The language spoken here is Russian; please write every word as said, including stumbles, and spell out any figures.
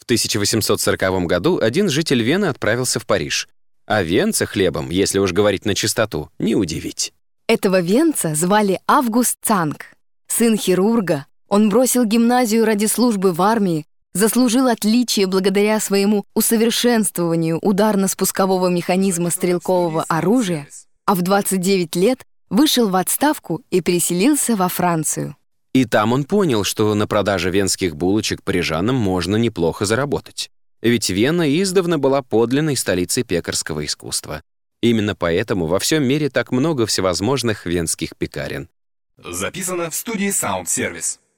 тысяча восемьсот сороковом году один житель Вены отправился в Париж. А венца хлебом, если уж говорить на чистоту, не удивить. Этого венца звали Август Цанг. Сын хирурга, он бросил гимназию ради службы в армии, заслужил отличие благодаря своему усовершенствованию ударно-спускового механизма стрелкового оружия, а в двадцать девять лет вышел в отставку и переселился во Францию. И там он понял, что на продаже венских булочек парижанам можно неплохо заработать. Ведь Вена издавна была подлинной столицей пекарского искусства. Именно поэтому во всем мире так много всевозможных венских пекарен. Записано в студии Sound Service.